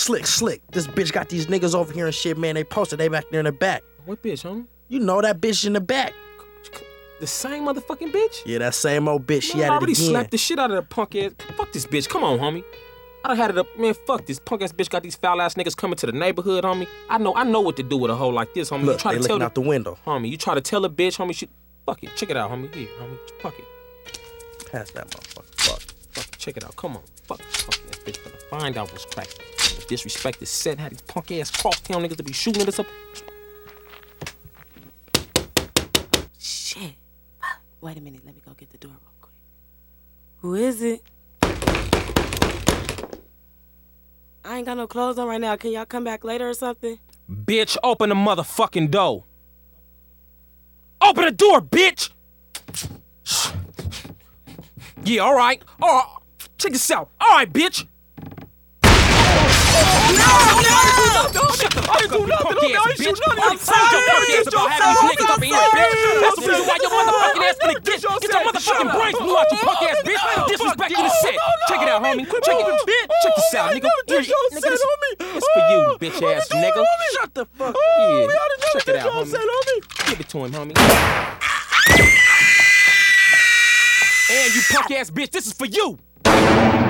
Slick. This bitch got these niggas over here and shit, man. They posted, they back there in the back. What bitch, homie? You know that bitch in the back. The same motherfucking bitch? Yeah, that same old bitch. She Man, had I it already again. slapped the shit out of the punk ass. Fuck this bitch. Come on, homie. I done had it up. Man, fuck this punk ass bitch. Got these foul ass niggas coming to the neighborhood, homie. I know what to do with a hoe like this, homie. Look, you try they to tell looking out the window. Homie, you try to tell a bitch, homie, she... Fuck it. Check it out, homie. Here, homie. Fuck it. Pass that motherfucker. Fuck it. Check it out. Come on. Fuck ass bitch. Finna find out what's cracking. The disrespect is set. Had these punk ass crosstown niggas to be shooting at us up. Shit. Wait a minute. Let me go get the door real quick. Who is it? I ain't got no clothes on right now. Can y'all come back later or something? Bitch, open the motherfucking door. Open the door, bitch! Yeah, all right. Check this out. All right, bitch. Shut the fuck up, you punk ass bitch. I'm sorry. Get your ass niggas up in here, bitch. That's the reason why your motherfucking ass gonna get your motherfucking brains blew out, you punk ass bitch. Disrespect in the set. Check it out, homie. Check this out, nigga. Nigga, this for you, bitch ass nigga. Shut the fuck up. Yeah, check it out, homie. Give it to him, homie. And you punk ass bitch, this is for you.